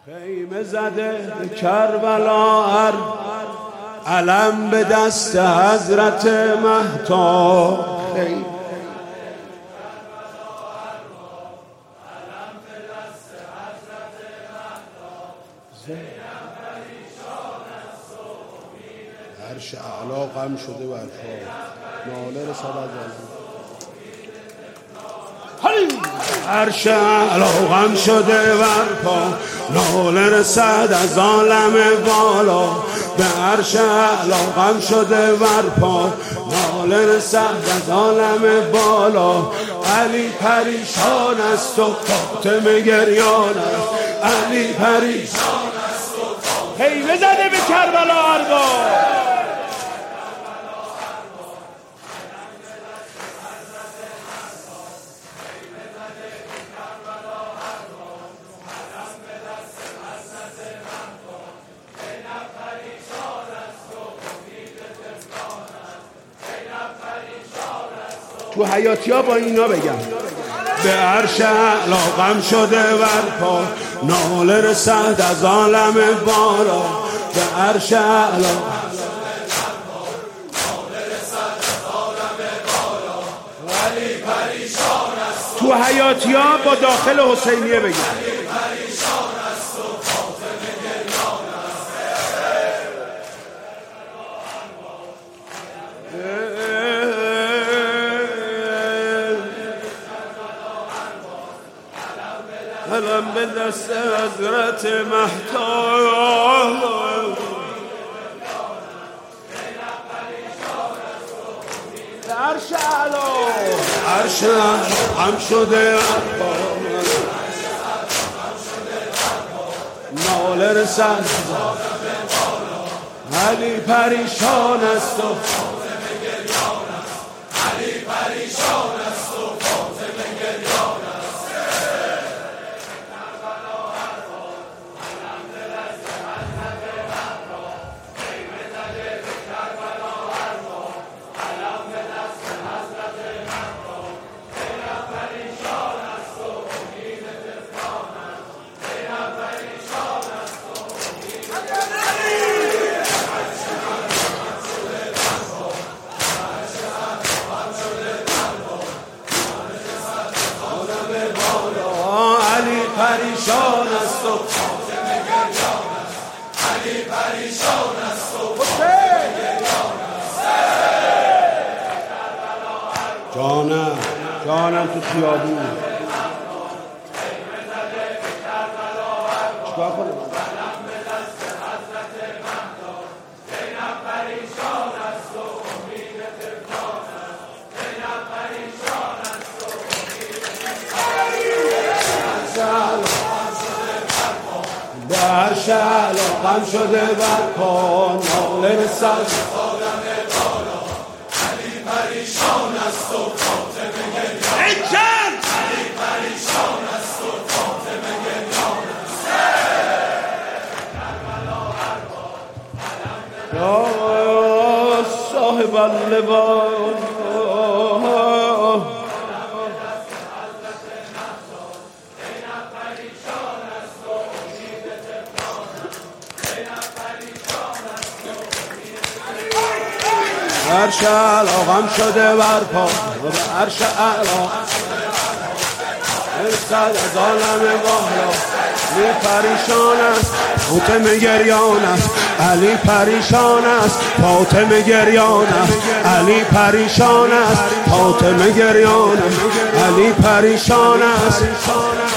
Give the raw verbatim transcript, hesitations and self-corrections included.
خیمه زده به کربلا هر علم به دست حضرت مهتاب. عرش اعلا غم شده بر پا، ناله رسد از عرش اعلا غم شده بر پا، ناله رسد از عالم بالا. به عرش اعلا غم شده بر پا، ناله رسد از عالم بالا. علی پریشان است و فاطمه گریان است، علی پریشان است و خیمه زده به کربلا ارباب. تو حیاتی ها با اینا بگم به عرش اعلا غم شده بر پا، ناله رسد از عالم بالا. به عرش اعلا علی پریشان است. تو حیاتی ها با داخل حسینیه بگم علم به دست حضرت مهتاب. عرش اعلا عرش غم شده ناله رسد، علی پریشان است و علی پریشان است و فاطمه گریان است. پریشان است و فاطمه گریان است، علی پریشان است و فاطمه گریان است. جانم جانم تو خیابون چیکار کنم؟ به عرش اعلا غم شده بر پا، ناله رسد عالم بالا. علی پریشان است و فاطمه گریان است، علی پریشان است و فاطمه گریان است. یا صاحب اللواء عرش اعلا غم شده بر پا، به عرش اعلا رسد از عالم بالا. علی پریشان است فاطمه گریان است، علی پریشان است فاطمه گریان است، علی پریشان است فاطمه گریان است، علی پریشان است.